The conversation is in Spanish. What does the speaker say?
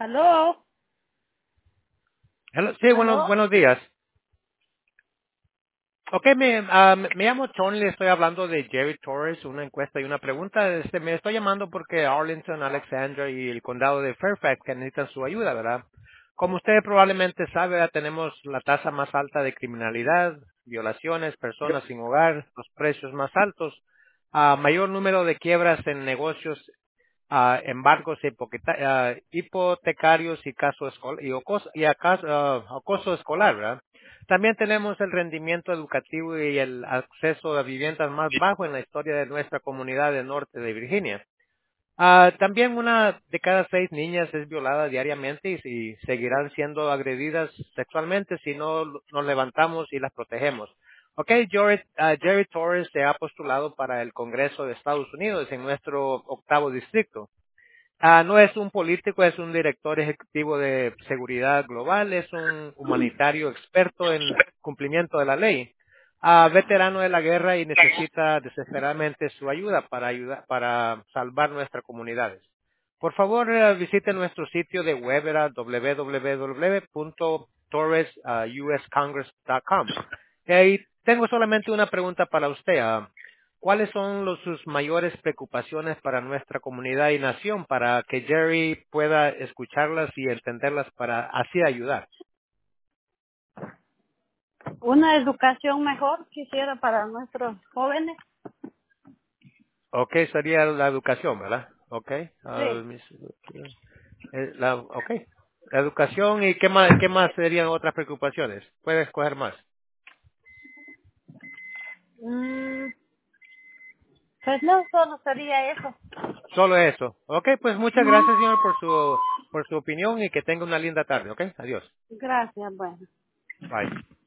¿Aló? Hello, sí, ¿Aló? buenos días. Ok, me llamo Tony, le estoy hablando de Jerry Torres, una encuesta y una pregunta. Me estoy llamando porque Arlington, Alexandria y el condado de Fairfax que necesitan su ayuda, ¿verdad? Como usted probablemente sabe, ¿verdad? Tenemos la tasa más alta de criminalidad, violaciones, personas sin hogar, los precios más altos, mayor número de quiebras en negocios, embargos hipotecarios y acoso escolar, ¿verdad? También tenemos el rendimiento educativo y el acceso a viviendas más bajo en la historia de nuestra comunidad del norte de Virginia. También una de cada 6 niñas es violada diariamente y seguirán siendo agredidas sexualmente si no nos levantamos y las protegemos. Ok, Jerry Torres se ha postulado para el Congreso de Estados Unidos en nuestro octavo distrito. No es un político, es un director ejecutivo de seguridad global, es un humanitario experto en cumplimiento de la ley. Veterano de la guerra y necesita desesperadamente su ayuda para salvar nuestras comunidades. Por favor, visite nuestro sitio de web, era www.torresuscongress.com. Y tengo solamente una pregunta para usted. ¿Cuáles son sus mayores preocupaciones para nuestra comunidad y nación para que Jerry pueda escucharlas y entenderlas para así ayudar? Una educación mejor quisiera para nuestros jóvenes. Ok, sería la educación, ¿verdad? Ok. Sí. Ok. La educación y qué más serían otras preocupaciones. Puede escoger más. Mm, pues no, solo sería eso. Solo eso. Ok, pues muchas gracias, señor, por su opinión y que tenga una linda tarde. Ok, adiós. Gracias, bueno. Bye.